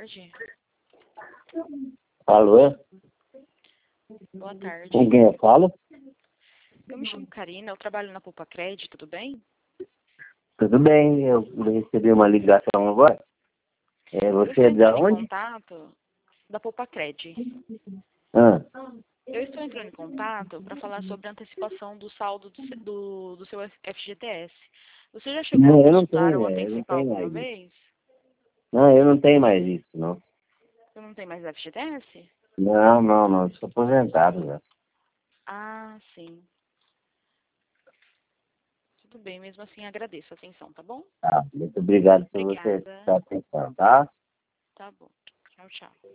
tarde. Alô? Boa tarde. Com quem eu falo? Eu me chamo Karina, eu trabalho na Poupa Cred, tudo bem? Tudo bem, eu recebi uma ligação agora. Eu Você estou é de entrando em onde? contato da Poupa Cred. Ah, Eu estou entrando em contato para falar sobre a antecipação do saldo do seu FGTS. Você já chegou a não, consultar ou eu não antecipar tenho alguma mais isso. vez? Não, eu não tenho mais isso, não. Você não tem mais FGTS? Não, sou aposentado já. Ah, sim. Tudo bem, mesmo assim agradeço a atenção, tá bom? Tá, muito obrigado por você Obrigada. prestar atenção, tá? Tá bom. Tchau, tchau.